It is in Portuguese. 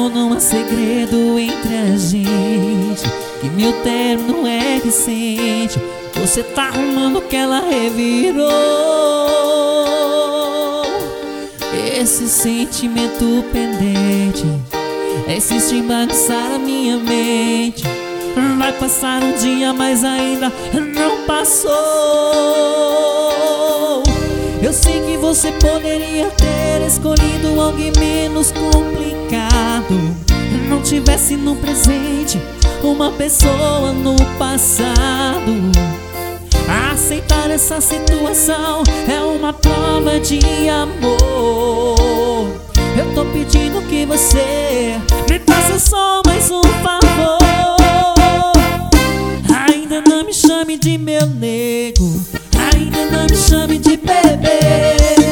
não há segredo entre a gente, que meu término é recente. Você tá arrumando que ela revirou. Esse sentimento pendente insiste em bagunçar a minha mente. Vai passar um dia, mas ainda não passou. Eu sei que você poderia ter escolhido alguém menos complicado, não tivesse no presente uma pessoa no passado. Aceitar essa situação é uma prova de amor. Eu tô pedindo que você me faça só mais um favor. Ainda não me chame de meu nego, ainda não me chame de bebê.